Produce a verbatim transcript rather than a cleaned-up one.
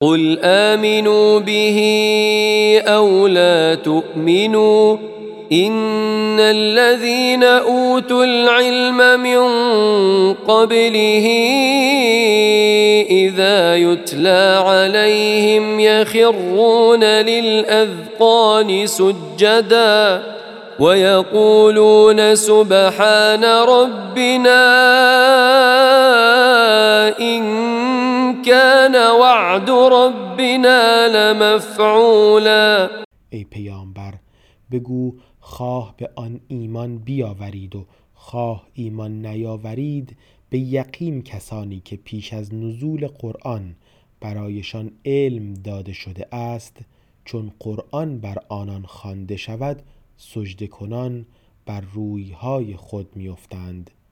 قل آمنوا به أو لا تؤمنوا إن الذين أوتوا العلم من قبله إذا يتلى عليهم يخرون للأذقان سجدا ويقولون سبحان ربنا إن كان وعد ربنا لمفعولا. ای پیامبر بگو خواه به آن ایمان بیاورید و خواه ایمان نیاورید، به یقین کسانی که پیش از نزول قرآن برایشان علم داده شده است، چون قرآن بر آنان خوانده شود سجده کنان بر رویهای خود میافتند.